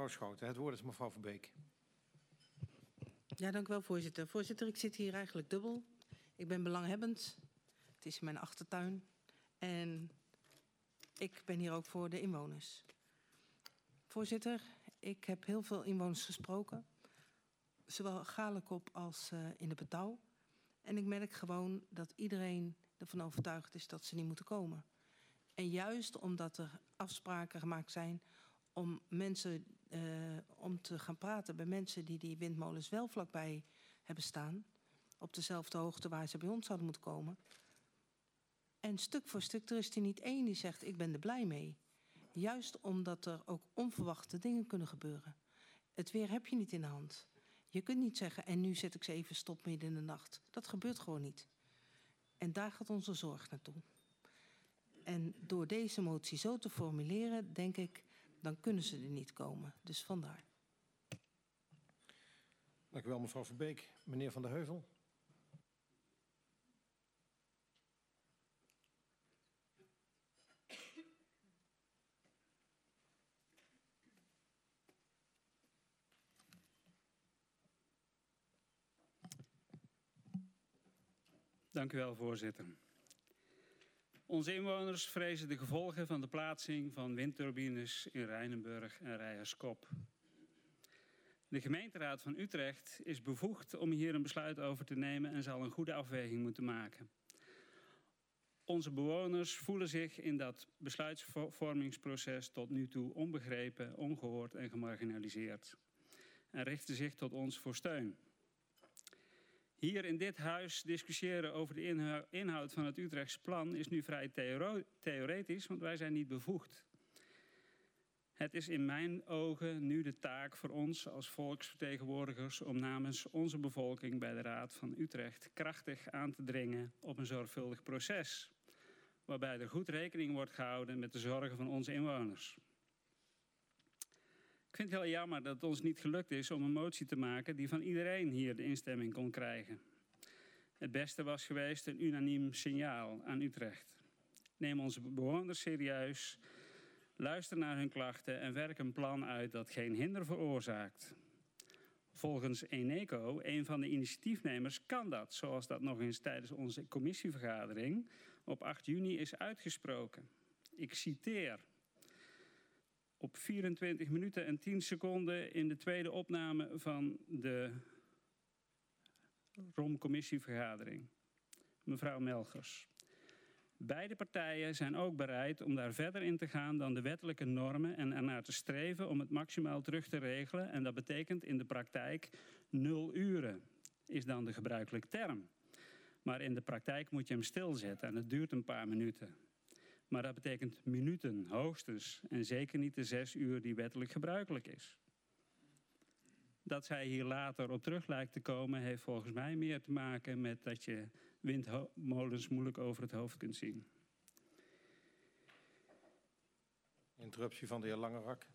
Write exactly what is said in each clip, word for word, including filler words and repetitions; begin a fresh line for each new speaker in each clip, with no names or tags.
mevrouw Schouten. Het woord is mevrouw Verbeek.
Ja, dank u wel, voorzitter. Voorzitter, ik zit hier eigenlijk dubbel. Ik ben belanghebbend. Het is mijn achtertuin. En ik ben hier ook voor de inwoners. Voorzitter, ik heb heel veel inwoners gesproken. Zowel Galekop als uh, in de Betouw. En ik merk gewoon dat iedereen ervan overtuigd is dat ze niet moeten komen. En juist omdat er afspraken gemaakt zijn om mensen uh, om te gaan praten bij mensen die die windmolens wel vlakbij hebben staan, op dezelfde hoogte waar ze bij ons zouden moeten komen. En stuk voor stuk, er is er niet één die zegt ik ben er blij mee. Juist omdat er ook onverwachte dingen kunnen gebeuren. Het weer heb je niet in de hand. Je kunt niet zeggen en nu zet ik ze even stop midden in de nacht. Dat gebeurt gewoon niet. En daar gaat onze zorg naartoe. En door deze motie zo te formuleren, denk ik, dan kunnen ze er niet komen. Dus vandaar.
Dank u wel, mevrouw Verbeek. Meneer Van der Heuvel.
Dank u wel, voorzitter. Onze inwoners vrezen de gevolgen van de plaatsing van windturbines in Rijnenburg en Rijerskop. De gemeenteraad van Utrecht is bevoegd om hier een besluit over te nemen en zal een goede afweging moeten maken. Onze bewoners voelen zich in dat besluitvormingsproces tot nu toe onbegrepen, ongehoord en gemarginaliseerd. En richten zich tot ons voor steun. Hier in dit huis discussiëren over de inhoud van het Utrechtse plan is nu vrij theoretisch, want wij zijn niet bevoegd. Het is in mijn ogen nu de taak voor ons als volksvertegenwoordigers om namens onze bevolking bij de Raad van Utrecht krachtig aan te dringen op een zorgvuldig proces, waarbij er goed rekening wordt gehouden met de zorgen van onze inwoners. Ik vind het heel jammer dat het ons niet gelukt is om een motie te maken die van iedereen hier de instemming kon krijgen. Het beste was geweest een unaniem signaal aan Utrecht. Neem onze bewoners serieus, luister naar hun klachten en werk een plan uit dat geen hinder veroorzaakt. Volgens Eneco, een van de initiatiefnemers, kan dat, zoals dat nog eens tijdens onze commissievergadering op acht juni is uitgesproken. Ik citeer. Op vierentwintig minuten en tien seconden in de tweede opname van de R O M-commissievergadering. Mevrouw Melchers. Beide partijen zijn ook bereid om daar verder in te gaan dan de wettelijke normen en ernaar te streven om het maximaal terug te regelen. En dat betekent in de praktijk nul uren, is dan de gebruikelijke term. Maar in de praktijk moet je hem stilzetten en het duurt een paar minuten. Maar dat betekent minuten, hoogstens. En zeker niet de zes uur die wettelijk gebruikelijk is. Dat zij hier later op terug lijkt te komen, heeft volgens mij meer te maken met dat je windmolens moeilijk over het hoofd kunt zien.
Interruptie van de heer Langerak.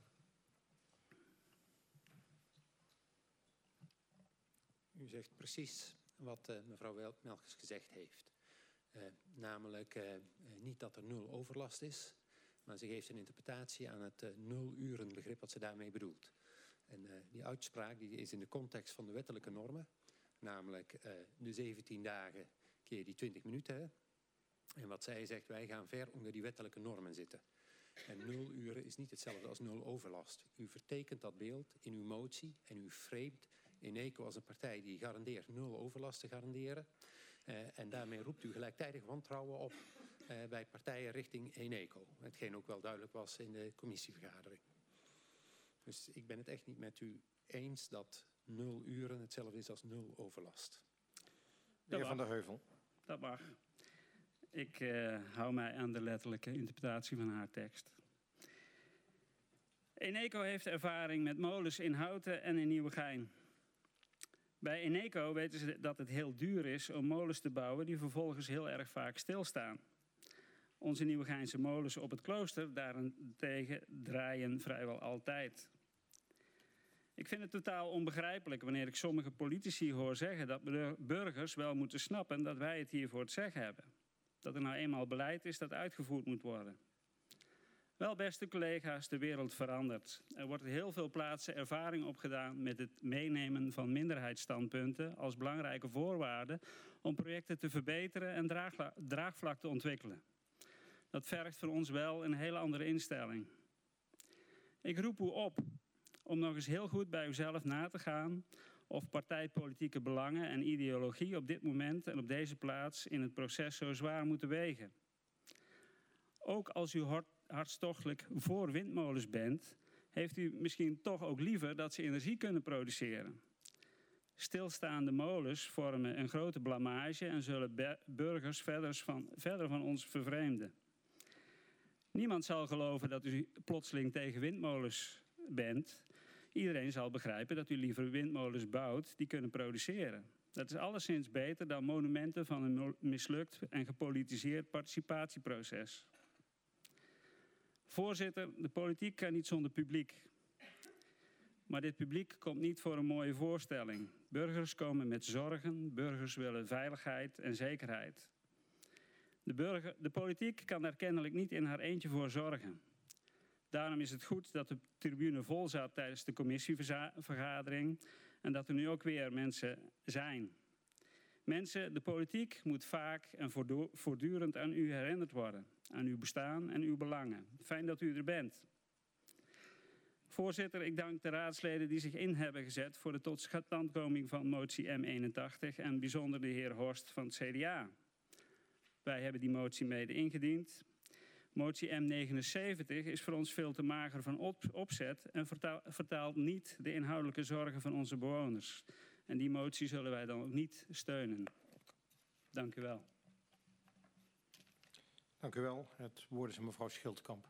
U zegt precies wat uh, mevrouw Melchers gezegd heeft. Uh, namelijk uh, niet dat er nul overlast is, maar ze geeft een interpretatie aan het uh, nul uren begrip wat ze daarmee bedoelt. En uh, die uitspraak die is in de context van de wettelijke normen, namelijk uh, de zeventien dagen keer die twintig minuten. Hè? En wat zij zegt, wij gaan ver onder die wettelijke normen zitten. En nul uren is niet hetzelfde als nul overlast. U vertekent dat beeld in uw motie en u framet Eneco als een partij die garandeert nul overlast te garanderen. Uh, en daarmee roept u gelijktijdig wantrouwen op uh, bij partijen richting Eneco. Hetgeen ook wel duidelijk was in de commissievergadering. Dus ik ben het echt niet met u eens dat nul uren hetzelfde is als nul overlast.
De heer Van der Heuvel.
Dat mag. Ik uh, hou mij aan de letterlijke interpretatie van haar tekst. Eneco heeft ervaring met molens in Houten en in Nieuwegein. Bij Eneco weten ze dat het heel duur is om molens te bouwen die vervolgens heel erg vaak stilstaan. Onze Nieuwegeinse molens op het klooster daarentegen draaien vrijwel altijd. Ik vind het totaal onbegrijpelijk wanneer ik sommige politici hoor zeggen dat burgers wel moeten snappen dat wij het hier voor het zeggen hebben. Dat er nou eenmaal beleid is dat uitgevoerd moet worden. Wel, beste collega's, de wereld verandert. Er wordt op heel veel plaatsen ervaring opgedaan met het meenemen van minderheidsstandpunten als belangrijke voorwaarde om projecten te verbeteren en draagla- draagvlak te ontwikkelen. Dat vergt voor ons wel een hele andere instelling. Ik roep u op om nog eens heel goed bij uzelf na te gaan of partijpolitieke belangen en ideologie op dit moment en op deze plaats in het proces zo zwaar moeten wegen. Ook als u hart, hartstochtelijk voor windmolens bent, heeft u misschien toch ook liever dat ze energie kunnen produceren. Stilstaande molens vormen een grote blamage en zullen burgers verder van, verder van ons vervreemden. Niemand zal geloven dat u plotseling tegen windmolens bent. Iedereen zal begrijpen dat u liever windmolens bouwt die kunnen produceren. Dat is alleszins beter dan monumenten van een mislukt en gepolitiseerd participatieproces. Voorzitter, de politiek kan niet zonder publiek. Maar dit publiek komt niet voor een mooie voorstelling. Burgers komen met zorgen, burgers willen veiligheid en zekerheid. De, burger, de politiek kan daar kennelijk niet in haar eentje voor zorgen. Daarom is het goed dat de tribune vol zat tijdens de commissievergadering en dat er nu ook weer mensen zijn. Mensen, de politiek moet vaak en voortdurend aan u herinnerd worden. Aan uw bestaan en uw belangen. Fijn dat u er bent. Voorzitter, ik dank de raadsleden die zich in hebben gezet voor de totstandkoming van motie M eenentachtig en bijzonder de heer Horst van het C D A. Wij hebben die motie mede ingediend. Motie M negenenzeventig is voor ons veel te mager van op, opzet en vertaal, vertaalt niet de inhoudelijke zorgen van onze bewoners. En die motie zullen wij dan ook niet steunen. Dank u wel.
Dank u wel. Het woord is aan mevrouw Schildkamp.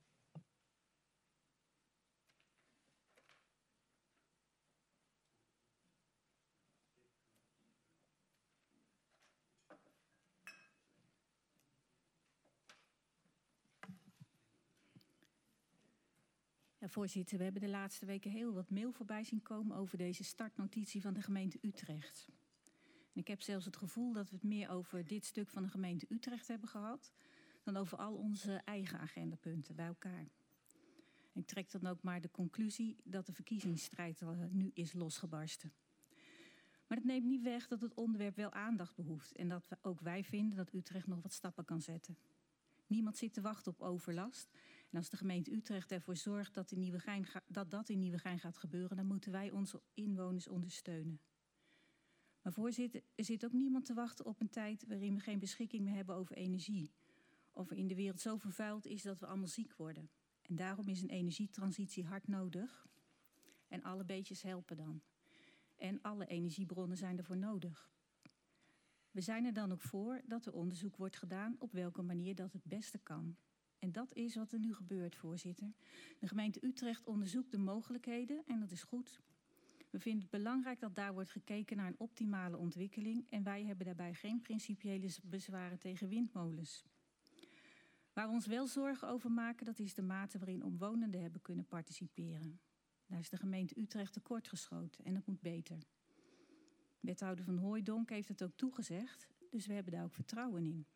Ja, voorzitter, we hebben de laatste weken heel wat mail voorbij zien komen over deze startnotitie van de gemeente Utrecht. En ik heb zelfs het gevoel dat we het meer over dit stuk van de gemeente Utrecht hebben gehad dan over al onze eigen agendapunten bij elkaar. En ik trek dan ook maar de conclusie dat de verkiezingsstrijd al nu is losgebarsten. Maar dat neemt niet weg dat het onderwerp wel aandacht behoeft en dat we, ook wij vinden dat Utrecht nog wat stappen kan zetten. Niemand zit te wachten op overlast. En als de gemeente Utrecht ervoor zorgt dat, in Nieuwegein ga, dat dat in Nieuwegein gaat gebeuren, dan moeten wij onze inwoners ondersteunen. Maar voorzitter, er zit ook niemand te wachten op een tijd waarin we geen beschikking meer hebben over energie. Of er in de wereld zo vervuild is dat we allemaal ziek worden. En daarom is een energietransitie hard nodig. En alle beetjes helpen dan. En alle energiebronnen zijn ervoor nodig. We zijn er dan ook voor dat er onderzoek wordt gedaan op welke manier dat het beste kan. En dat is wat er nu gebeurt, voorzitter. De gemeente Utrecht onderzoekt de mogelijkheden en dat is goed. We vinden het belangrijk dat daar wordt gekeken naar een optimale ontwikkeling en wij hebben daarbij geen principiële bezwaren tegen windmolens. Waar we ons wel zorgen over maken, dat is de mate waarin omwonenden hebben kunnen participeren. Daar is de gemeente Utrecht tekortgeschoten en dat moet beter. Wethouder Van Hooijdonk heeft het ook toegezegd, dus we hebben daar ook vertrouwen in.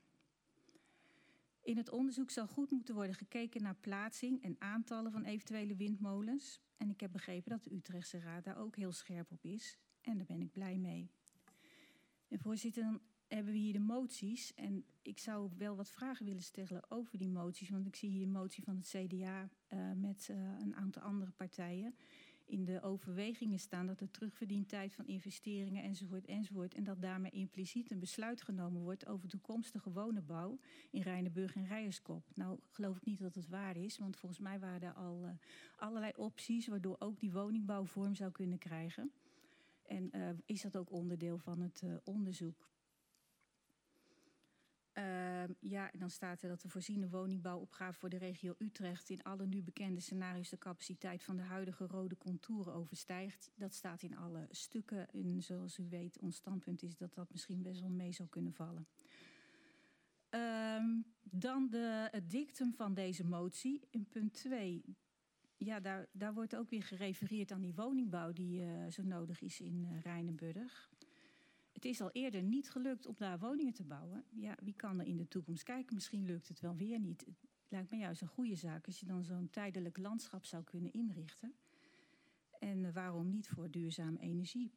In het onderzoek zal goed moeten worden gekeken naar plaatsing en aantallen van eventuele windmolens. En ik heb begrepen dat de Utrechtse Raad daar ook heel scherp op is. En daar ben ik blij mee. En voorzitter, dan hebben we hier de moties. En ik zou wel wat vragen willen stellen over die moties. Want ik zie hier een motie van het C D A uh, met uh, een aantal andere partijen. In de overwegingen staan dat de terugverdientijd van investeringen enzovoort enzovoort. En dat daarmee impliciet een besluit genomen wordt over toekomstige woningbouw in Rijnenburg en Rijerskop. Nou geloof ik niet dat het waar is, want volgens mij waren er al uh, allerlei opties waardoor ook die woningbouw vorm zou kunnen krijgen. En uh, is dat ook onderdeel van het uh, onderzoek. Uh, ja, en dan staat er dat de voorziene woningbouwopgave voor de regio Utrecht in alle nu bekende scenario's de capaciteit van de huidige rode contouren overstijgt. Dat staat in alle stukken. En zoals u weet, ons standpunt is dat dat misschien best wel mee zou kunnen vallen. Uh, dan de, het dictum van deze motie in punt twee. Ja, daar, daar wordt ook weer gerefereerd aan die woningbouw die uh, zo nodig is in uh, Rijnenburg. Het is al eerder niet gelukt om daar woningen te bouwen. Ja, wie kan er in de toekomst kijken? Misschien lukt het wel weer niet. Het lijkt me juist een goede zaak als je dan zo'n tijdelijk landschap zou kunnen inrichten. En uh, waarom niet voor duurzame energie?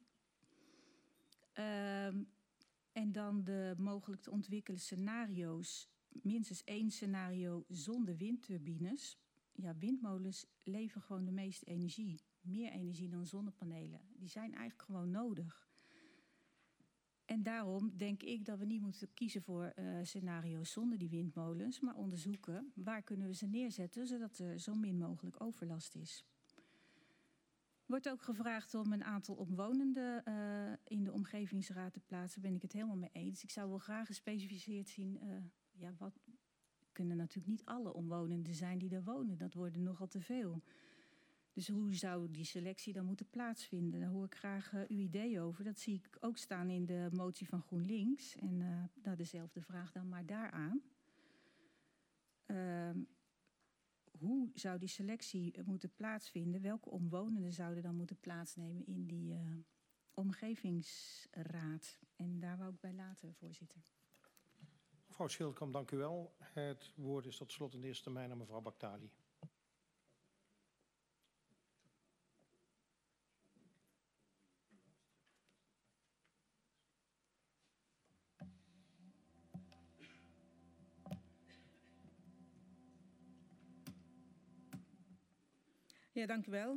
Uh, en dan de mogelijk te ontwikkelen scenario's. Minstens één scenario zonder windturbines. Ja, windmolens leveren gewoon de meeste energie. Meer energie dan zonnepanelen. Die zijn eigenlijk gewoon nodig. En daarom denk ik dat we niet moeten kiezen voor uh, scenario's zonder die windmolens, maar onderzoeken waar kunnen we ze neerzetten, zodat er zo min mogelijk overlast is. Er wordt ook gevraagd om een aantal omwonenden uh, in de omgevingsraad te plaatsen. Daar ben ik het helemaal mee eens. Ik zou wel graag gespecificeerd zien, uh, ja, wat kunnen natuurlijk niet alle omwonenden zijn die daar wonen. Dat worden nogal te veel. Dus hoe zou die selectie dan moeten plaatsvinden? Daar hoor ik graag uh, uw idee over. Dat zie ik ook staan in de motie van GroenLinks. En uh, nou, dezelfde vraag dan maar daaraan. Uh, hoe zou die selectie moeten plaatsvinden? Welke omwonenden zouden dan moeten plaatsnemen in die uh, omgevingsraad? En daar wou ik bij laten, voorzitter.
Mevrouw Schildkamp, dank u wel. Het woord is tot slot in de eerste termijn aan mevrouw Baktali.
Ja, dank u wel.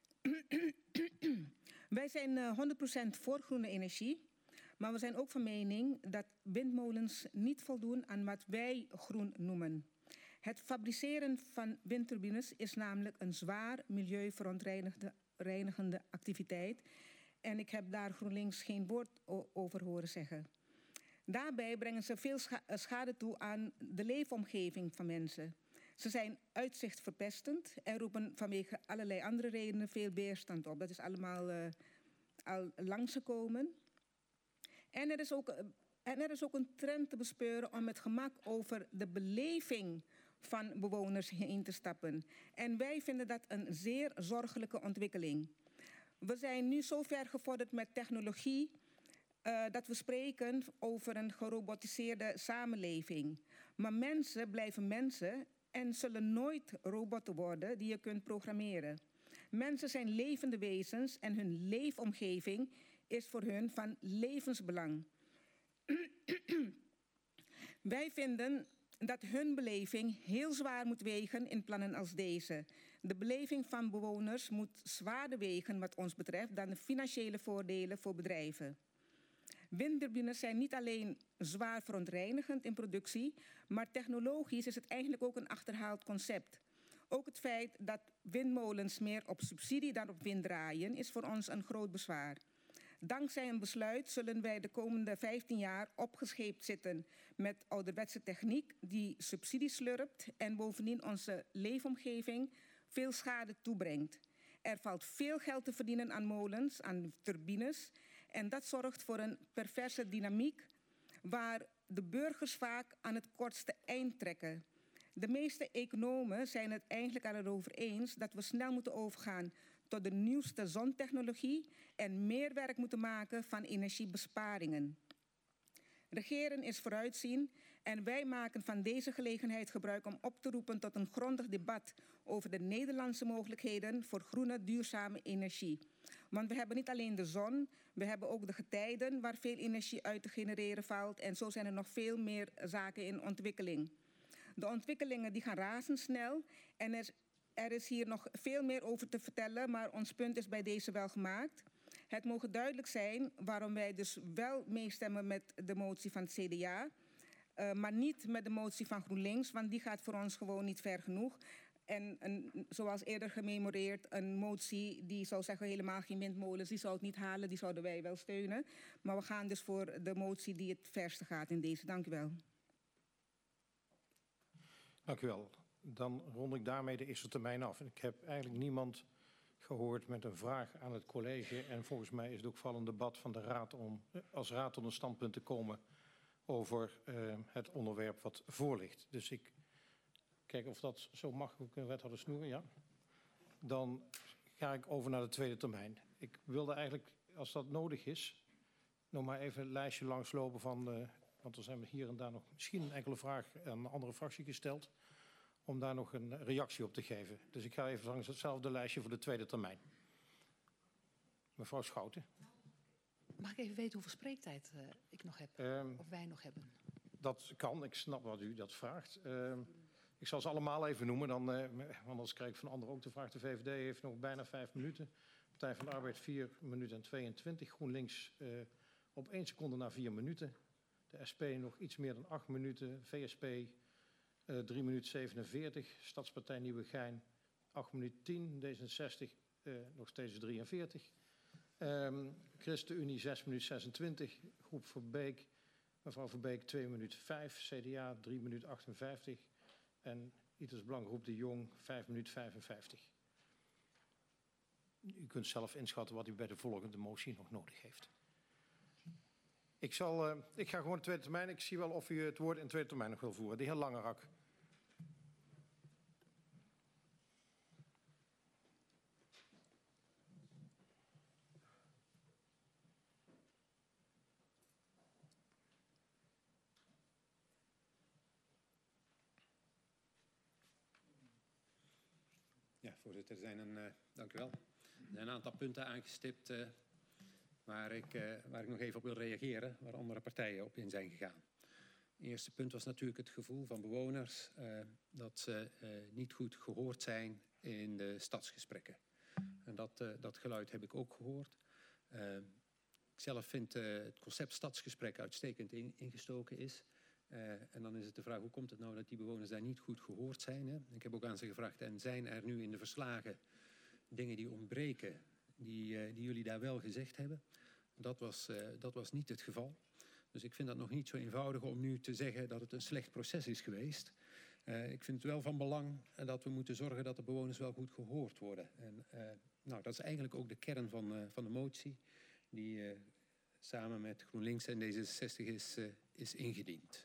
Wij zijn uh, honderd procent voor groene energie. Maar we zijn ook van mening dat windmolens niet voldoen aan wat wij groen noemen. Het fabriceren van windturbines is namelijk een zwaar milieuverontreinigende activiteit. En ik heb daar GroenLinks geen woord over horen zeggen. Daarbij brengen ze veel scha- schade toe aan de leefomgeving van mensen. Ze zijn uitzichtverpestend en roepen vanwege allerlei andere redenen veel weerstand op. Dat is allemaal uh, al langsgekomen. En er, is ook, en er is ook een trend te bespeuren om met gemak over de beleving van bewoners heen te stappen. En wij vinden dat een zeer zorgelijke ontwikkeling. We zijn nu zo ver gevorderd met technologie uh, dat we spreken over een gerobotiseerde samenleving. Maar mensen blijven mensen en zullen nooit robotten worden die je kunt programmeren. Mensen zijn levende wezens en hun leefomgeving is voor hun van levensbelang. Wij vinden dat hun beleving heel zwaar moet wegen in plannen als deze. De beleving van bewoners moet zwaarder wegen wat ons betreft dan de financiële voordelen voor bedrijven. Windturbines zijn niet alleen zwaar verontreinigend in productie, maar technologisch is het eigenlijk ook een achterhaald concept. Ook het feit dat windmolens meer op subsidie dan op wind draaien is voor ons een groot bezwaar. Dankzij een besluit zullen wij de komende vijftien jaar opgescheept zitten met ouderwetse techniek die subsidie slurpt en bovendien onze leefomgeving veel schade toebrengt. Er valt veel geld te verdienen aan molens, aan turbines en dat zorgt voor een perverse dynamiek waar de burgers vaak aan het kortste eind trekken. De meeste economen zijn het eigenlijk al erover eens dat we snel moeten overgaan tot de nieuwste zontechnologie en meer werk moeten maken van energiebesparingen. Regeren is vooruitzien en wij maken van deze gelegenheid gebruik om op te roepen tot een grondig debat over de Nederlandse mogelijkheden voor groene, duurzame energie. Want we hebben niet alleen de zon, we hebben ook de getijden waar veel energie uit te genereren valt en zo zijn er nog veel meer zaken in ontwikkeling. De ontwikkelingen die gaan razendsnel en er, er is hier nog veel meer over te vertellen, maar ons punt is bij deze wel gemaakt. Het mogen duidelijk zijn waarom wij dus wel meestemmen met de motie van het C D A, uh, maar niet met de motie van GroenLinks, want die gaat voor ons gewoon niet ver genoeg. En een, zoals eerder gememoreerd, een motie die zou zeggen helemaal geen windmolens, die zou het niet halen, die zouden wij wel steunen. Maar we gaan dus voor de motie die het verste gaat in deze. Dank u wel.
Dank u wel. Dan rond ik daarmee de eerste termijn af. Ik heb eigenlijk niemand gehoord met een vraag aan het college. En volgens mij is het ook vooral een debat van de raad om als raad tot een standpunt te komen over uh, het onderwerp wat voor ligt. Dus ik kijk of dat zo mag, ook wethouder Snoer, ja. Dan ga ik over naar de tweede termijn. Ik wilde eigenlijk, als dat nodig is, nog maar even een lijstje langslopen van, uh, want er zijn hier en daar nog misschien een enkele vraag aan een andere fractie gesteld, om daar nog een reactie op te geven. Dus ik ga even langs hetzelfde lijstje voor de tweede termijn. Mevrouw Schouten.
Mag ik even weten hoeveel spreektijd uh, ik nog heb? Um, of wij nog hebben?
Dat kan, ik snap wat u dat vraagt. Uh, ik zal ze allemaal even noemen, dan, uh, want anders krijg ik van anderen ook de vraag. De V V D heeft nog bijna vijf minuten. Partij van de Arbeid vier minuten en tweeëntwintig. GroenLinks uh, op één seconde na vier minuten. De S P nog iets meer dan acht minuten. V S P uh, drie minuten zevenenveertig. Stadspartij Nieuwegein acht minuten tien. D zesenzestig uh, nog steeds drieënveertig. Um, ChristenUnie zes minuten zesentwintig. Groep Verbeek, mevrouw Verbeek twee minuten vijf. C D A drie minuten achtenvijftig. En Ieters Belang De Jong vijf minuten vijfenvijftig. U kunt zelf inschatten wat u bij de volgende motie nog nodig heeft. Ik, zal, uh, ik ga gewoon de tweede termijn. Ik zie wel of u het woord in de tweede termijn nog wil voeren. De heer Langerak.
Ja, voorzitter, er zijn een, uh, dank u wel. Er zijn een aantal punten aangestipt uh, waar, ik, uh, waar ik nog even op wil reageren, waar andere partijen op in zijn gegaan. Het eerste punt was natuurlijk het gevoel van bewoners uh, dat ze uh, niet goed gehoord zijn in de stadsgesprekken. En dat, uh, dat geluid heb ik ook gehoord. Uh, ik zelf vind uh, het concept stadsgesprek uitstekend in, ingestoken is. Uh, en dan is het de vraag, hoe komt het nou dat die bewoners daar niet goed gehoord zijn? Hè? Ik heb ook aan ze gevraagd, en zijn er nu in de verslagen dingen die ontbreken, die, uh, die jullie daar wel gezegd hebben? Dat was, uh, dat was niet het geval. Dus ik vind dat nog niet zo eenvoudig om nu te zeggen dat het een slecht proces is geweest. Uh, ik vind het wel van belang dat we moeten zorgen dat de bewoners wel goed gehoord worden. En uh, nou, dat is eigenlijk ook de kern van, uh, van de motie, die uh, samen met GroenLinks en D zesenzestig is, uh, is ingediend.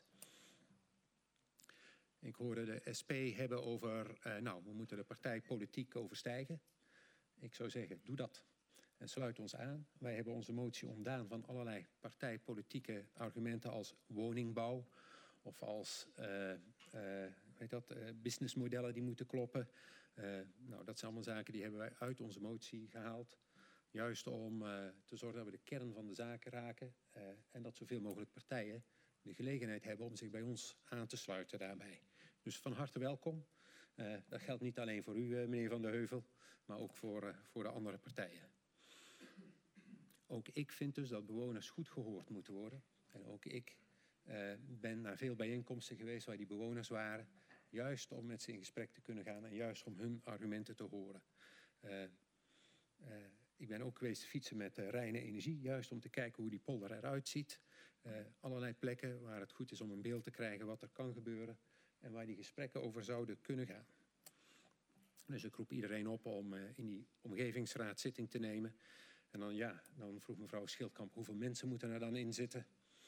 Ik hoorde de S P hebben over, uh, nou, we moeten de partijpolitiek overstijgen. Ik zou zeggen, doe dat. En sluit ons aan. Wij hebben onze motie ontdaan van allerlei partijpolitieke argumenten als woningbouw. Of als uh, uh, weet dat, uh, businessmodellen die moeten kloppen. Uh, nou, dat zijn allemaal zaken die hebben wij uit onze motie gehaald. Juist om uh, te zorgen dat we de kern van de zaken raken. Uh, en dat zoveel mogelijk partijen de gelegenheid hebben om zich bij ons aan te sluiten daarbij. Dus van harte welkom. Uh, dat geldt niet alleen voor u, uh, meneer Van de Heuvel, maar ook voor, uh, voor de andere partijen. Ook ik vind dus dat bewoners goed gehoord moeten worden. En ook ik uh, ben naar veel bijeenkomsten geweest waar die bewoners waren. Juist om met ze in gesprek te kunnen gaan en juist om hun argumenten te horen. Uh, uh, ik ben ook geweest fietsen met uh, reine energie. Juist om te kijken hoe die polder eruit ziet. Uh, allerlei plekken waar het goed is om een beeld te krijgen wat er kan gebeuren. En waar die gesprekken over zouden kunnen gaan. Dus ik roep iedereen op om uh, in die omgevingsraad zitting te nemen. En dan ja, dan vroeg mevrouw Schildkamp, hoeveel mensen moeten er dan in zitten?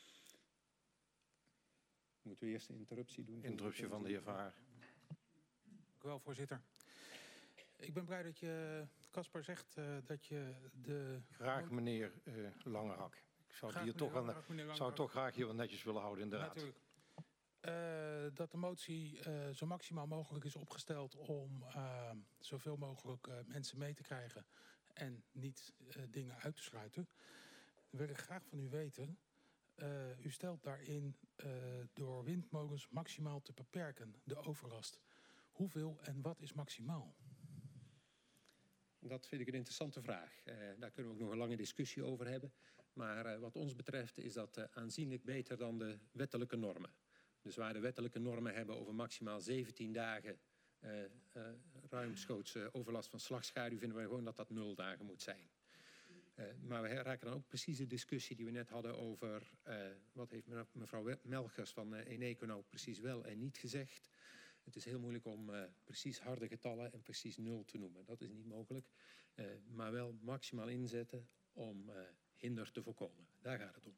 Moeten we eerst een interruptie doen?
Interruptie van de heer Vaar.
Dank u wel, voorzitter. Ik ben blij dat je, Caspar, zegt uh, dat je de...
Graag meneer uh, Langerak. Ik zou, graag, hier toch wel, Langerak, zou toch graag hier wat netjes willen houden in de raad.
Natuurlijk. Uh, dat de motie uh, zo maximaal mogelijk is opgesteld om uh, zoveel mogelijk uh, mensen mee te krijgen en niet uh, dingen uit te sluiten. Dan wil ik graag van u weten, uh, u stelt daarin uh, door windmolens maximaal te beperken, de overlast. Hoeveel en wat is maximaal?
Dat vind ik een interessante vraag. Uh, daar kunnen we ook nog een lange discussie over hebben. Maar uh, wat ons betreft is dat uh, aanzienlijk beter dan de wettelijke normen. Dus waar de wettelijke normen hebben over maximaal zeventien dagen uh, uh, ruimschoots uh, overlast van slagschaduw, vinden wij gewoon dat dat nul dagen moet zijn. Uh, maar we raken dan ook precies de discussie die we net hadden over uh, wat heeft mevrouw Melchers van uh, Eneco nou precies wel en niet gezegd. Het is heel moeilijk om uh, precies harde getallen en precies nul te noemen. Dat is niet mogelijk. Uh, maar wel maximaal inzetten om uh, hinder te voorkomen. Daar gaat het om.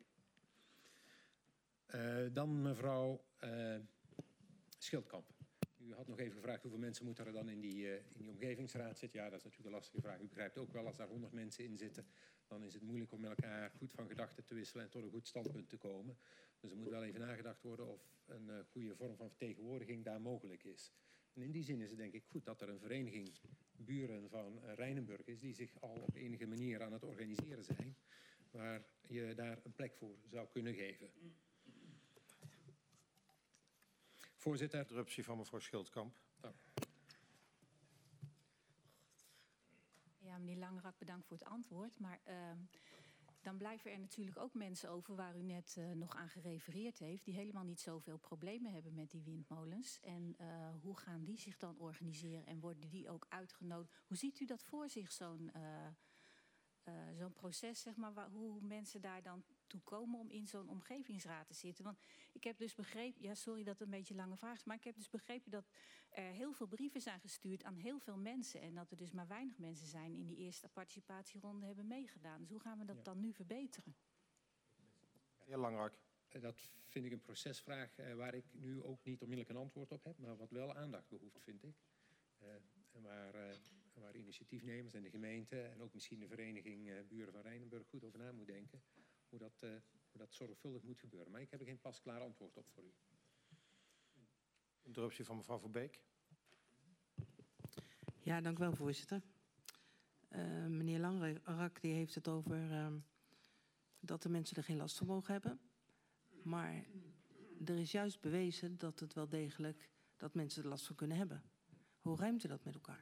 Uh, dan mevrouw uh, Schildkamp. U had nog even gevraagd hoeveel mensen moeten er dan in die, uh, in die omgevingsraad zitten. Ja, dat is natuurlijk een lastige vraag. U begrijpt ook wel, als daar honderd mensen in zitten, dan is het moeilijk om met elkaar goed van gedachten te wisselen en tot een goed standpunt te komen. Dus er moet wel even nagedacht worden of een uh, goede vorm van vertegenwoordiging daar mogelijk is. En in die zin is het denk ik goed dat er een vereniging buren van uh, Rijnenburg is die zich al op enige manier aan het organiseren zijn, waar je daar een plek voor zou kunnen geven. Voorzitter.
Interruptie van mevrouw Schildkamp.
Oh.
Ja, meneer Langerak, bedankt voor het antwoord. Maar uh, dan blijven er natuurlijk ook mensen over waar u net uh, nog aan gerefereerd heeft, die helemaal niet zoveel problemen hebben met die windmolens. En uh, hoe gaan die zich dan organiseren en worden die ook uitgenodigd? Hoe ziet u dat voor zich, zo'n uh, uh, zo'n proces, zeg maar, waar, hoe mensen daar dan toe komen om in zo'n omgevingsraad te zitten? Want ik heb dus begrepen, ja sorry dat het een beetje een lange vraag is, maar ik heb dus begrepen dat er heel veel brieven zijn gestuurd aan heel veel mensen en dat er dus maar weinig mensen zijn in die eerste participatieronde hebben meegedaan. Dus hoe gaan we dat ja. dan nu verbeteren?
Heer Langerak.
Dat vind ik een procesvraag uh, waar ik nu ook niet onmiddellijk een antwoord op heb, maar wat wel aandacht behoeft, vind ik. Uh, en waar, uh, waar initiatiefnemers en de gemeente en ook misschien de vereniging uh, Buren van Rijnenburg goed over na moet denken. Hoe dat, uh, hoe dat zorgvuldig moet gebeuren. Maar ik heb er geen pasklaar antwoord op voor u.
Interruptie van mevrouw Verbeek.
Ja, dank u wel, voorzitter. Uh, meneer Langerak die heeft het over uh, dat de mensen er geen last van mogen hebben. Maar er is juist bewezen dat het wel degelijk dat mensen er last van kunnen hebben. Hoe ruimt u dat met elkaar?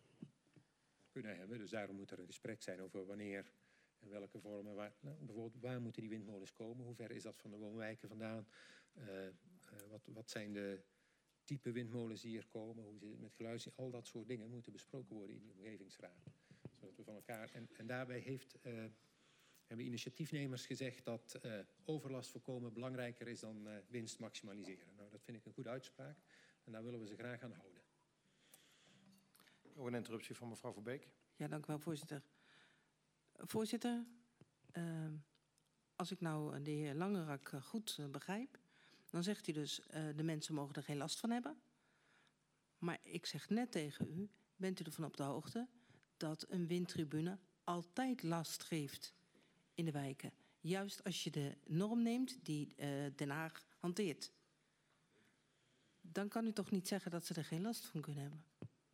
Kunnen hebben, dus daarom moet er een gesprek zijn over wanneer en welke vormen. Waar, nou, bijvoorbeeld, waar moeten die windmolens komen? Hoe ver is dat van de woonwijken vandaan? Uh, uh, wat, wat zijn de type windmolens die er komen? Hoe zit het met geluid? Al dat soort dingen moeten besproken worden in die omgevingsraad. Zodat we van elkaar... En, en daarbij heeft, uh, hebben initiatiefnemers gezegd dat uh, overlast voorkomen belangrijker is dan uh, winst maximaliseren. Nou, dat vind ik een goede uitspraak. En daar willen we ze graag aan houden.
Ook een interruptie van mevrouw Verbeek.
Ja, dank u wel, voorzitter. Voorzitter, uh, als ik nou de heer Langerak goed uh, begrijp, dan zegt u dus uh, de mensen mogen er geen last van hebben. Maar ik zeg net tegen u, bent u ervan op de hoogte dat een windtribune altijd last geeft in de wijken. Juist als je de norm neemt die uh, Den Haag hanteert. Dan kan u toch niet zeggen dat ze er geen last van kunnen hebben?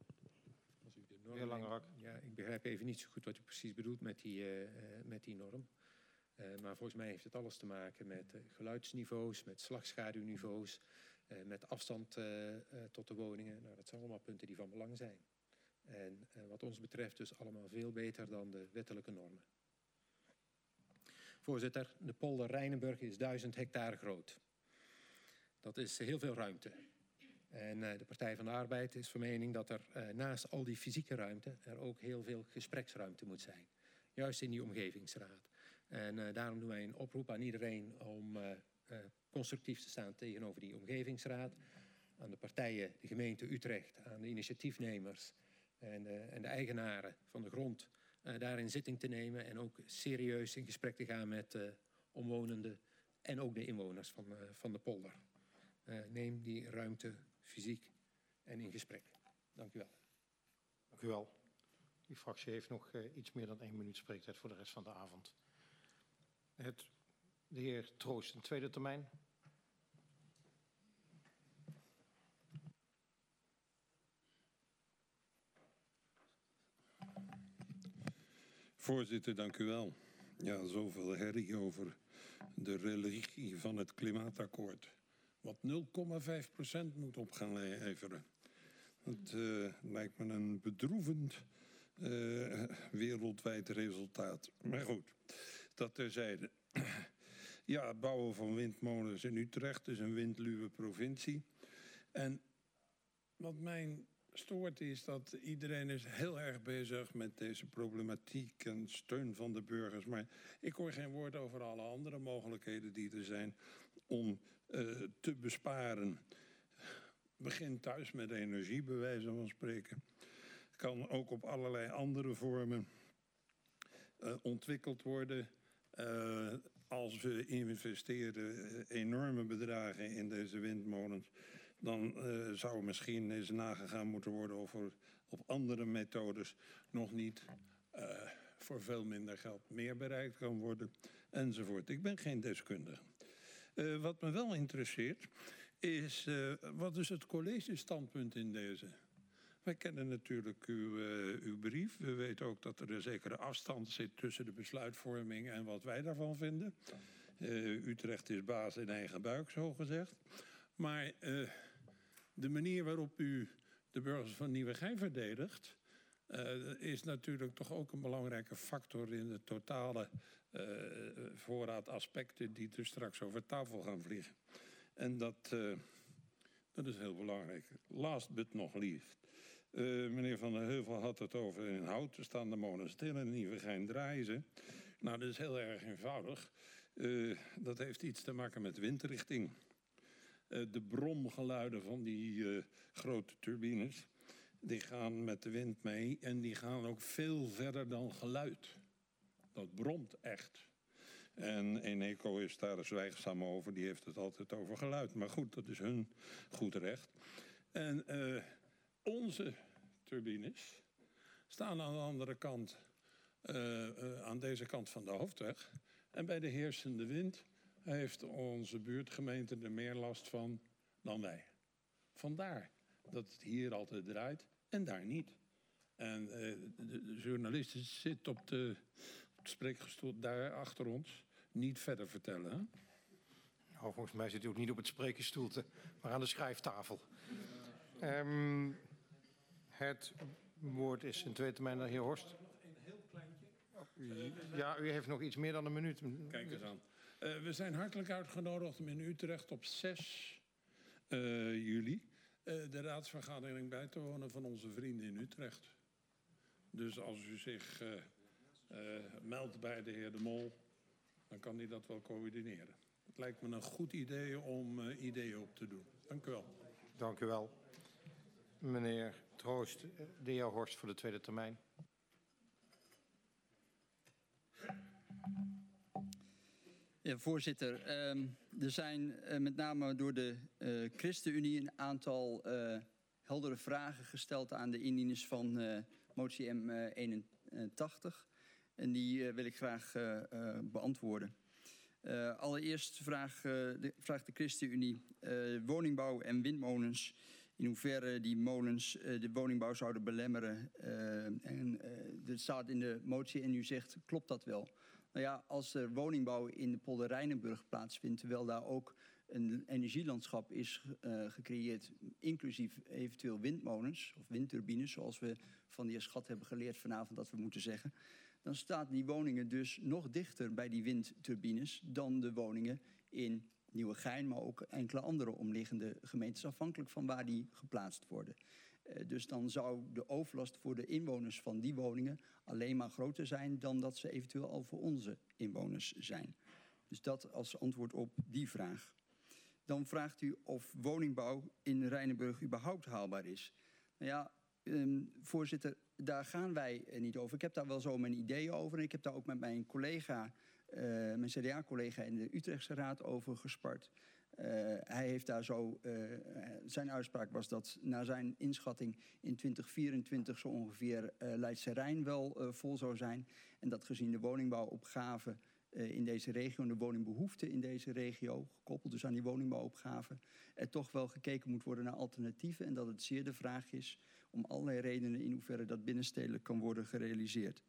Heer Langerak.
Ja, ik begrijp even niet zo goed wat u precies bedoelt met die, uh, uh, met die norm. Uh, maar volgens mij heeft het alles te maken met uh, geluidsniveaus, met slagschaduwniveaus, uh, met afstand uh, uh, tot de woningen. Nou, dat zijn allemaal punten die van belang zijn. En uh, wat ons betreft dus allemaal veel beter dan de wettelijke normen. Voorzitter, de polder Rijnenburg is duizend hectare groot. Dat is heel veel ruimte. En uh, de Partij van de Arbeid is van mening dat er uh, naast al die fysieke ruimte er ook heel veel gespreksruimte moet zijn. Juist in die omgevingsraad. En uh, daarom doen wij een oproep aan iedereen om uh, uh, constructief te staan tegenover die omgevingsraad. Aan de partijen, de gemeente Utrecht, aan de initiatiefnemers en, uh, en de eigenaren van de grond uh, daarin zitting te nemen. En ook serieus in gesprek te gaan met uh, omwonenden en ook de inwoners van, uh, van de polder. Uh, neem die ruimte fysiek en in gesprek. Dank u wel.
Dank u wel. Uw fractie heeft nog uh, iets meer dan één minuut spreektijd voor de rest van de avond. Het, de heer Troost, een tweede termijn.
Voorzitter, dank u wel. Ja, zoveel herrie over de religie van het klimaatakkoord. Wat nul komma vijf procent moet op gaan leveren. Dat uh, lijkt me een bedroevend uh, wereldwijd resultaat. Maar goed, dat terzijde. Ja, het bouwen van windmolens in Utrecht is een windluwe provincie. En wat mij stoort is dat iedereen is heel erg bezig met deze problematiek en steun van de burgers. Maar ik hoor geen woord over alle andere mogelijkheden die er zijn om uh, te besparen. Begin thuis met energie, bij wijze van spreken. Kan ook op allerlei andere vormen uh, ontwikkeld worden. Uh, als we investeren enorme bedragen in deze windmolens, dan uh, zou misschien eens nagegaan moeten worden of er op andere methodes nog niet uh, voor veel minder geld meer bereikt kan worden, enzovoort. Ik ben geen deskundige. Uh, wat me wel interesseert, is, uh, wat is het collegestandpunt in deze? Wij kennen natuurlijk uw, uh, uw brief. We weten ook dat er een zekere afstand zit tussen de besluitvorming en wat wij daarvan vinden. Uh, Utrecht is baas in eigen buik, zo gezegd. Maar uh, de manier waarop u de burgers van Nieuwegein verdedigt, uh, is natuurlijk toch ook een belangrijke factor in de totale uh, voorraad aspecten die er straks over tafel gaan vliegen. En dat, uh, dat is heel belangrijk. Last but not least. Uh, meneer Van der Heuvel had het over in Houten staan de molens stil en in Nieuwegein draaien ze. Nou, dat is heel erg eenvoudig. Uh, dat heeft iets te maken met windrichting. Uh, de bromgeluiden van die uh, grote turbines, die gaan met de wind mee en die gaan ook veel verder dan geluid. Dat bromt echt. En Eneco is daar zwijgzaam over, die heeft het altijd over geluid. Maar goed, dat is hun goed recht. En uh, onze turbines staan aan de andere kant, uh, uh, aan deze kant van de hoofdweg. En bij de heersende wind heeft onze buurtgemeente er meer last van dan wij. Vandaar dat het hier altijd draait en daar niet. En uh, de, de journalist zit op de, op de spreekgestoel daar achter ons. Niet verder vertellen, hè?
Nou, volgens mij zit u ook niet op het spreekgestoelte, maar aan de schrijftafel. Um, het woord is in tweede termijn naar de heer Horst. Ja, u heeft nog iets meer dan een minuut.
Kijk eens aan. Uh, we zijn hartelijk uitgenodigd om in Utrecht op zes uh, juli uh, de raadsvergadering bij te wonen van onze vrienden in Utrecht. Dus als u zich uh, uh, meldt bij de heer De Mol, dan kan hij dat wel coördineren. Het lijkt me een goed idee om uh, ideeën op te doen. Dank u wel.
Dank u wel. Meneer Troost, de heer Horst voor de tweede termijn.
Ja, voorzitter. Uh, er zijn uh, met name door de uh, ChristenUnie een aantal uh, heldere vragen gesteld aan de indieners van uh, motie M eenentachtig. En die uh, wil ik graag uh, uh, beantwoorden. Uh, allereerst vraag, uh, de, vraagt de ChristenUnie uh, woningbouw en windmolens. In hoeverre die molens uh, de woningbouw zouden belemmeren. Uh, en uh, dat staat in de motie en u zegt, klopt dat wel? Nou ja, als er woningbouw in de polder Rijnenburg plaatsvindt, terwijl daar ook een energielandschap is uh, gecreëerd, inclusief eventueel windmolens of windturbines, zoals we van de heer Schat hebben geleerd vanavond dat we moeten zeggen, dan staan die woningen dus nog dichter bij die windturbines dan de woningen in Nieuwegein, maar ook enkele andere omliggende gemeentes, afhankelijk van waar die geplaatst worden. Uh, dus dan zou de overlast voor de inwoners van die woningen alleen maar groter zijn dan dat ze eventueel al voor onze inwoners zijn. Dus dat als antwoord op die vraag. Dan vraagt u of woningbouw in Rijnenburg überhaupt haalbaar is. Nou ja, um, voorzitter, daar gaan wij niet over. Ik heb daar wel zo mijn ideeën over en ik heb daar ook met mijn collega, uh, mijn C D A-collega in de Utrechtse Raad over gespart. Uh, hij heeft daar zo, uh, zijn uitspraak was dat naar zijn inschatting in twintig vierentwintig zo ongeveer uh, Leidse Rijn wel uh, vol zou zijn. En dat gezien de woningbouwopgave uh, in deze regio en de woningbehoefte in deze regio, gekoppeld dus aan die woningbouwopgave, er toch wel gekeken moet worden naar alternatieven. En dat het zeer de vraag is om allerlei redenen in hoeverre dat binnenstedelijk kan worden gerealiseerd.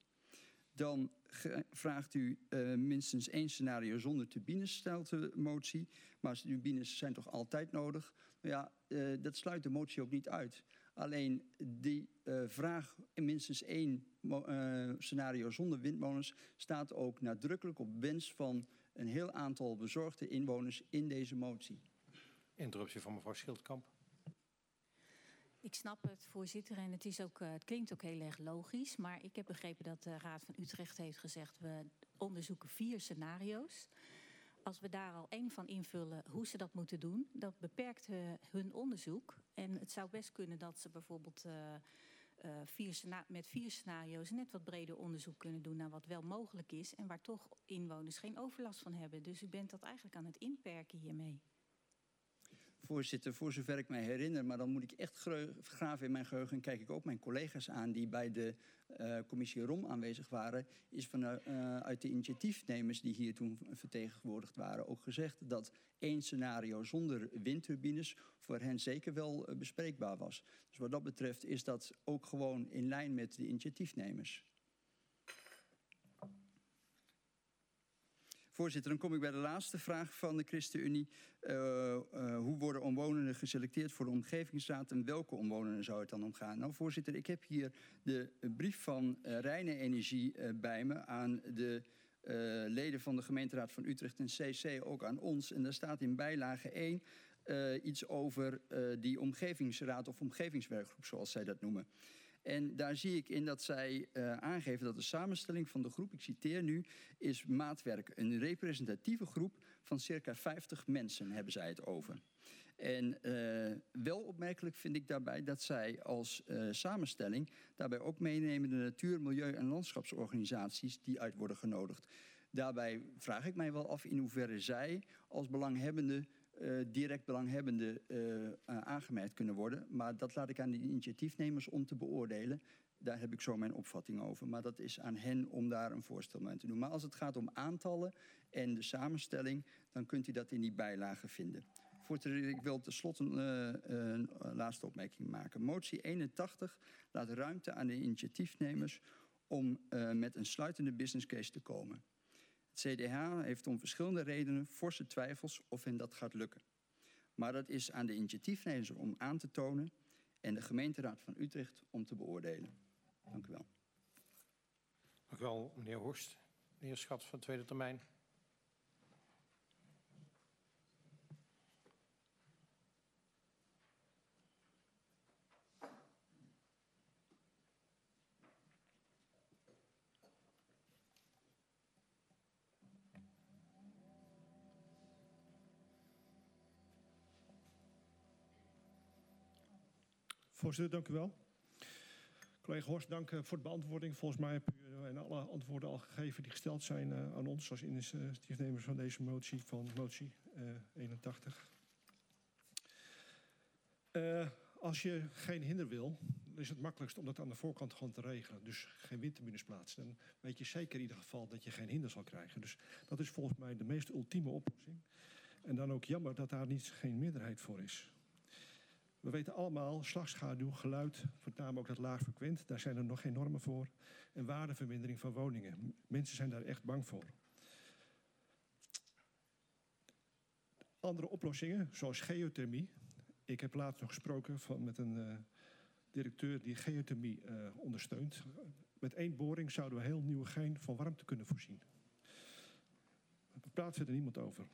Dan vraagt u uh, minstens één scenario zonder turbines, stelt de motie. Maar turbines zijn toch altijd nodig? Nou ja, uh, dat sluit de motie ook niet uit. Alleen die uh, vraag, minstens één uh, scenario zonder windmolens, staat ook nadrukkelijk op wens van een heel aantal bezorgde inwoners in deze motie.
Interruptie van mevrouw Schildkamp.
Ik snap het, voorzitter, en het, is ook, uh, het klinkt ook heel erg logisch. Maar ik heb begrepen dat de Raad van Utrecht heeft gezegd, we onderzoeken vier scenario's. Als we daar al één van invullen hoe ze dat moeten doen, dat beperkt uh, hun onderzoek. En het zou best kunnen dat ze bijvoorbeeld uh, uh, vier met vier scenario's net wat breder onderzoek kunnen doen naar wat wel mogelijk is. En waar toch inwoners geen overlast van hebben. Dus u bent dat eigenlijk aan het inperken hiermee.
voorzitter, voor zover ik mij herinner, maar dan moet ik echt graven in mijn geheugen en kijk ik ook mijn collega's aan die bij de uh, commissie R O M aanwezig waren, is vanuit uh, uit de initiatiefnemers die hier toen vertegenwoordigd waren ook gezegd dat één scenario zonder windturbines voor hen zeker wel uh, bespreekbaar was. Dus wat dat betreft is dat ook gewoon in lijn met de initiatiefnemers. Voorzitter, dan kom ik bij de laatste vraag van de ChristenUnie. Uh, uh, hoe worden omwonenden geselecteerd voor de omgevingsraad en welke omwonenden zou het dan om gaan? Nou, voorzitter, ik heb hier de brief van uh, Reine Energie uh, bij me aan de uh, leden van de gemeenteraad van Utrecht en C C, ook aan ons. En daar staat in bijlage één uh, iets over uh, die omgevingsraad of omgevingswerkgroep, zoals zij dat noemen. En daar zie ik in dat zij uh, aangeven dat de samenstelling van de groep, ik citeer nu, is maatwerk. Een representatieve groep van circa vijftig mensen hebben zij het over. En uh, wel opmerkelijk vind ik daarbij dat zij als uh, samenstelling daarbij ook meenemen de natuur-, milieu- en landschapsorganisaties die uit worden genodigd. Daarbij vraag ik mij wel af in hoeverre zij als belanghebbende Uh, direct belanghebbenden uh, uh, aangemerkt kunnen worden. Maar dat laat ik aan de initiatiefnemers om te beoordelen. Daar heb ik zo mijn opvatting over. Maar dat is aan hen om daar een voorstel mee te doen. Maar als het gaat om aantallen en de samenstelling, dan kunt u dat in die bijlagen vinden. Voorzitter, ik wil tenslotte een, uh, een laatste opmerking maken. Motie eenentachtig laat ruimte aan de initiatiefnemers om uh, met een sluitende business case te komen. Het C D H heeft om verschillende redenen forse twijfels of hen dat gaat lukken. Maar dat is aan de initiatiefnemers om aan te tonen en de gemeenteraad van Utrecht om te beoordelen. Dank u wel.
Dank u wel, meneer Horst. Meneer Schat van de tweede termijn.
Voorzitter, dank u wel. Collega Horst, dank voor de beantwoording. Volgens mij heb u en alle antwoorden al gegeven die gesteld zijn aan ons als initiatiefnemers van deze motie, van motie uh, eenentachtig. Uh, als je geen hinder wil, is het makkelijkst om dat aan de voorkant gewoon te regelen. Dus geen windturbines plaatsen. Dan weet je zeker in ieder geval dat je geen hinder zal krijgen. Dus dat is volgens mij de meest ultieme oplossing. En dan ook jammer dat daar niet geen meerderheid voor is. We weten allemaal, slagschaduw, geluid, met name ook dat laag frequent, daar zijn er nog geen normen voor. En waardevermindering van woningen. Mensen zijn daar echt bang voor. Andere oplossingen, zoals geothermie. Ik heb laatst nog gesproken van, met een uh, directeur die geothermie uh, ondersteunt. Met één boring zouden we heel Nieuwegein van warmte kunnen voorzien. Daar praat verder niemand over.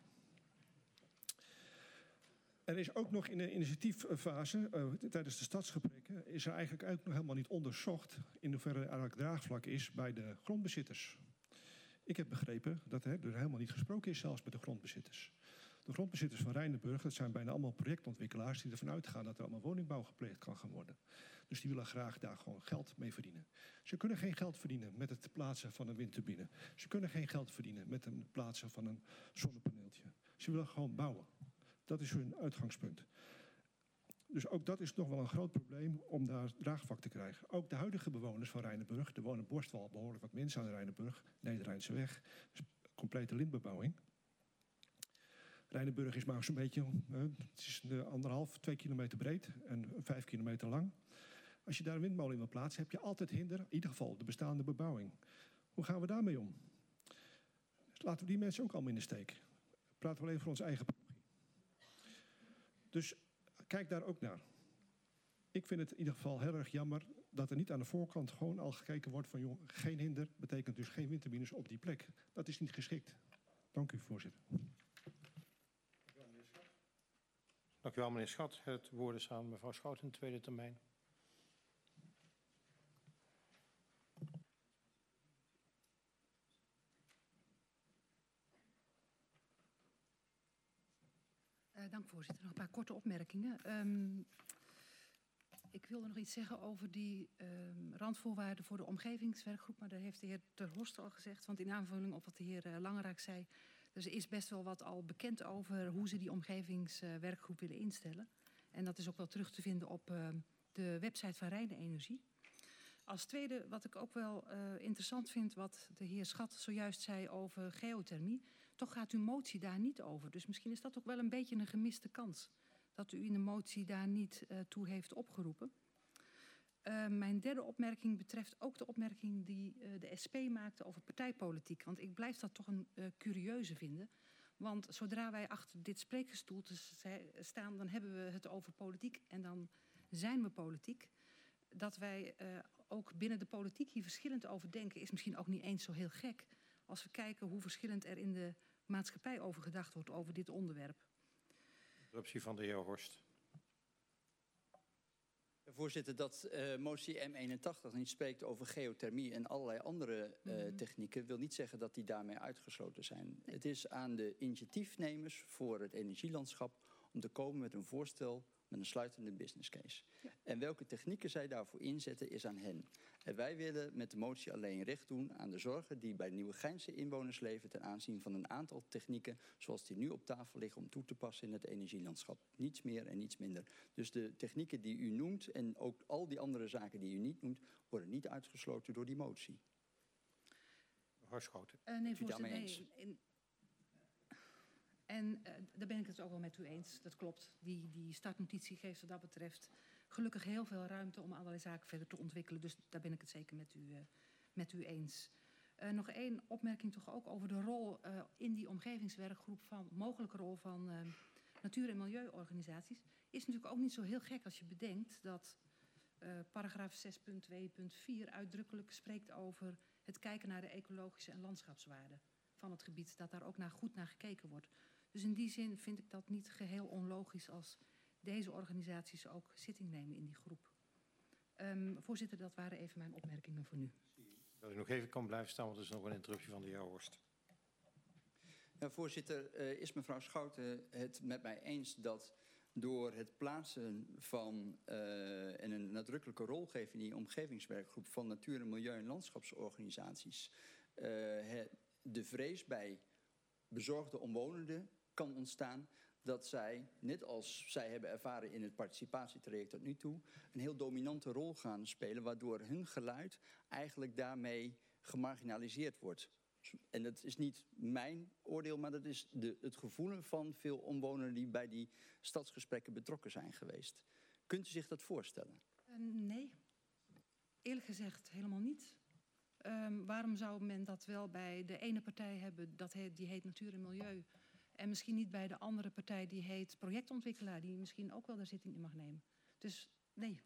Er is ook nog in de initiatieffase, uh, tijdens de stadsgesprekken, is er eigenlijk ook nog helemaal niet onderzocht in hoeverre er eigenlijk draagvlak is bij de grondbezitters. Ik heb begrepen dat er, er helemaal niet gesproken is zelfs met de grondbezitters. De grondbezitters van Rijnenburg, dat zijn bijna allemaal projectontwikkelaars die ervan uitgaan dat er allemaal woningbouw gepleegd kan gaan worden. Dus die willen graag daar gewoon geld mee verdienen. Ze kunnen geen geld verdienen met het plaatsen van een windturbine. Ze kunnen geen geld verdienen met het plaatsen van een zonnepaneeltje. Ze willen gewoon bouwen. Dat is hun uitgangspunt. Dus ook dat is nog wel een groot probleem om daar draagvlak te krijgen. Ook de huidige bewoners van Rijnenburg, er wonen borstwal behoorlijk wat mensen aan Rijnenburg, Nederrijnse weg, complete lintbebouwing. Rijnenburg is maar zo'n beetje, het is anderhalf, twee kilometer breed en vijf kilometer lang. Als je daar een windmolen in wil plaatsen, heb je altijd hinder, in ieder geval de bestaande bebouwing. Hoe gaan we daarmee om? Dus laten we die mensen ook allemaal in de steek. Praten we alleen voor ons eigen parochie. Dus kijk daar ook naar. Ik vind het in ieder geval heel erg jammer dat er niet aan de voorkant gewoon al gekeken wordt van joh, geen hinder betekent dus geen windturbines op die plek. Dat is niet geschikt. Dank u, voorzitter.
Dank u wel, meneer Schat. Het woord is aan mevrouw Schout in de tweede termijn.
Uh, dank voorzitter. Nog een paar korte opmerkingen. Um, ik wilde nog iets zeggen over die um, randvoorwaarden voor de omgevingswerkgroep. Maar daar heeft de heer Ter Horst al gezegd. Want in aanvulling op wat de heer uh, Langeraak zei, Dus er is best wel wat al bekend over hoe ze die omgevingswerkgroep willen instellen. En dat is ook wel terug te vinden op uh, de website van Rijnenergie. Als tweede, wat ik ook wel uh, interessant vind, wat de heer Schat zojuist zei over geothermie. Toch gaat uw motie daar niet over. Dus misschien is dat ook wel een beetje een gemiste kans. Dat u in de motie daar niet uh, toe heeft opgeroepen. Uh, mijn derde opmerking betreft ook de opmerking die uh, de S P maakte over partijpolitiek. Want ik blijf dat toch een uh, curieuze vinden. Want zodra wij achter dit spreekgestoelte staan, dan hebben we het over politiek en dan zijn we politiek. Dat wij uh, ook binnen de politiek hier verschillend over denken is misschien ook niet eens zo heel gek. Als we kijken hoe verschillend er in de maatschappij over gedacht wordt over dit onderwerp.
Interruptie van de heer Horst.
Voorzitter, dat uh, motie M eenentachtig niet spreekt over geothermie en allerlei andere uh, mm-hmm. technieken, wil niet zeggen dat die daarmee uitgesloten zijn. Nee. Het is aan de initiatiefnemers voor het energielandschap om te komen met een voorstel met een sluitende business case. Ja. En welke technieken zij daarvoor inzetten is aan hen. En wij willen met de motie alleen recht doen aan de zorgen die bij Nieuwegeinse inwoners leven ten aanzien van een aantal technieken zoals die nu op tafel liggen om toe te passen in het energielandschap. Niets meer en niets minder. Dus de technieken die u noemt en ook al die andere zaken die u niet noemt, worden niet uitgesloten door die motie.
Mevrouw Schouten.
Uh, nee, voorzitter, nee, in... En uh, daar ben ik het ook wel met u eens. Dat klopt. Die, die startnotitie geeft wat dat betreft gelukkig heel veel ruimte om allerlei zaken verder te ontwikkelen. Dus daar ben ik het zeker met u, uh, met u eens. Uh, nog één opmerking toch ook over de rol uh, in die omgevingswerkgroep van mogelijke rol van uh, natuur- en milieuorganisaties. Is natuurlijk ook niet zo heel gek als je bedenkt dat uh, paragraaf zes punt twee punt vier uitdrukkelijk spreekt over het kijken naar de ecologische en landschapswaarde van het gebied. Dat daar ook naar goed naar gekeken wordt. Dus in die zin vind ik dat niet geheel onlogisch als deze organisaties ook zitting nemen in die groep. Um, voorzitter, dat waren even mijn opmerkingen voor nu.
Dat u nog even kan blijven staan, want er is nog een interruptie van de heer Horst.
Ja, voorzitter, uh, is mevrouw Schouten het met mij eens dat door het plaatsen van uh, en een nadrukkelijke rol geven in die omgevingswerkgroep van natuur-, milieu- en landschapsorganisaties uh, de vrees bij bezorgde omwonenden kan ontstaan dat zij, net als zij hebben ervaren in het participatietraject tot nu toe, een heel dominante rol gaan spelen, waardoor hun geluid eigenlijk daarmee gemarginaliseerd wordt. En dat is niet mijn oordeel, maar dat is de, het gevoelen van veel omwonenden die bij die stadsgesprekken betrokken zijn geweest. Kunt u zich dat voorstellen?
Uh, nee, eerlijk gezegd helemaal niet. Um, waarom zou men dat wel bij de ene partij hebben, dat heet, die heet Natuur en Milieu, en misschien niet bij de andere partij die heet projectontwikkelaar, die misschien ook wel de zitting in mag nemen? Dus nee.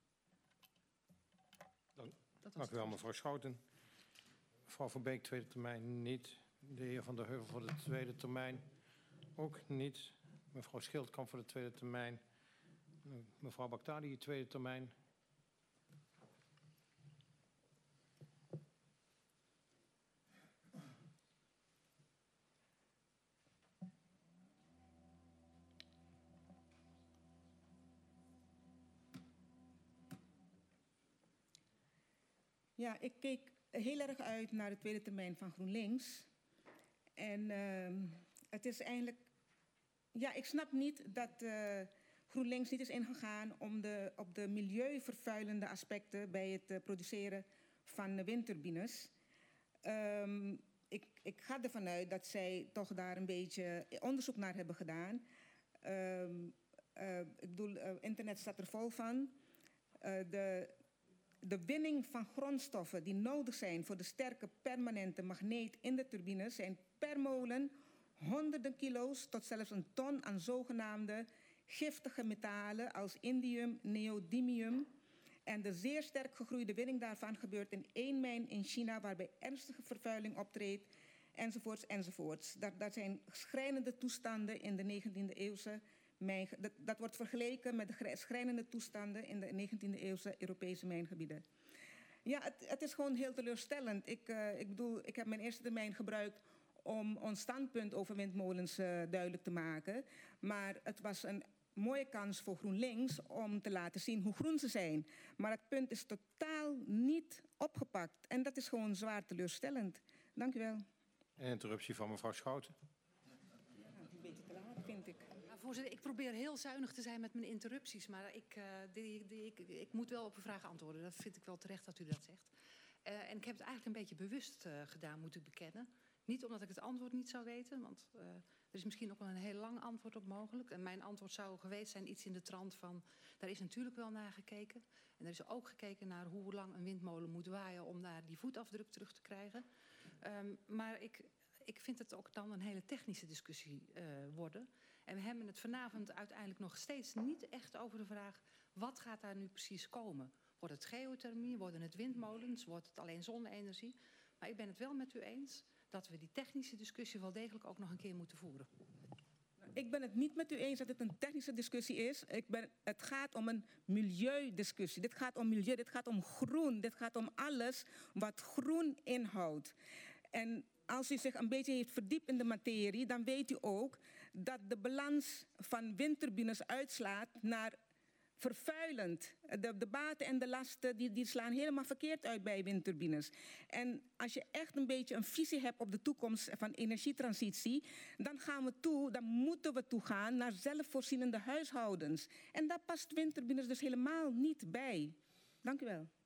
Dan, dank u wel, mevrouw Schouten. Mevrouw Van Beek, tweede termijn niet. De heer Van der Heuvel voor de tweede termijn ook niet. Mevrouw Schildkamp voor de tweede termijn. Mevrouw Baghdadi, tweede termijn.
Ja, ik keek heel erg uit naar de tweede termijn van GroenLinks. En uh, het is eigenlijk... Ja, ik snap niet dat uh, GroenLinks niet is ingegaan om de, op de milieuvervuilende aspecten bij het uh, produceren van windturbines. Um, ik, ik ga ervan uit dat zij toch daar een beetje onderzoek naar hebben gedaan. Um, uh, ik bedoel, uh, internet staat er vol van. Uh, de... De winning van grondstoffen die nodig zijn voor de sterke permanente magneet in de turbine zijn per molen honderden kilo's tot zelfs een ton aan zogenaamde giftige metalen als indium, neodymium. En de zeer sterk gegroeide winning daarvan gebeurt in één mijn in China waarbij ernstige vervuiling optreedt, enzovoorts, enzovoorts. Dat, dat zijn schrijnende toestanden in de negentiende eeuwse Mijn, dat, dat wordt vergeleken met de schrijnende toestanden in de negentiende eeuwse Europese mijngebieden. Ja, het, het is gewoon heel teleurstellend. Ik, uh, ik bedoel, ik heb mijn eerste termijn gebruikt om ons standpunt over windmolens uh, duidelijk te maken. Maar het was een mooie kans voor GroenLinks om te laten zien hoe groen ze zijn. Maar het punt is totaal niet opgepakt. En dat is gewoon zwaar teleurstellend. Dank u wel.
Een interruptie van mevrouw Schouten.
vind ik.
Nou, voorzitter, ik probeer heel zuinig te zijn met mijn interrupties, maar ik, uh, die, die, ik, ik moet wel op een vraag antwoorden. Dat vind ik wel terecht dat u dat zegt. Uh, en ik heb het eigenlijk een beetje bewust uh, gedaan, moet ik bekennen. Niet omdat ik het antwoord niet zou weten, want uh, er is misschien ook wel een heel lang antwoord op mogelijk. En mijn antwoord zou geweest zijn iets in de trant van, daar is natuurlijk wel naar gekeken. En er is ook gekeken naar hoe lang een windmolen moet waaien om daar die voetafdruk terug te krijgen. Um, maar ik, ik vind het ook dan een hele technische discussie uh, worden. En we hebben het vanavond uiteindelijk nog steeds niet echt over de vraag, wat gaat daar nu precies komen? Wordt het geothermie, worden het windmolens, wordt het alleen zonne-energie? Maar ik ben het wel met u eens dat we die technische discussie wel degelijk ook nog een keer moeten voeren.
Ik ben het niet met u eens dat het een technische discussie is. Ik ben, het gaat om een milieudiscussie. Dit gaat om milieu, dit gaat om groen. Dit gaat om alles wat groen inhoudt. En als u zich een beetje heeft verdiept in de materie, dan weet u ook dat de balans van windturbines uitslaat naar vervuilend. De, de baten en de lasten die, die slaan helemaal verkeerd uit bij windturbines. En als je echt een beetje een visie hebt op de toekomst van energietransitie, dan gaan we toe, dan moeten we toegaan naar zelfvoorzienende huishoudens. En daar past windturbines dus helemaal niet bij. Dank u wel.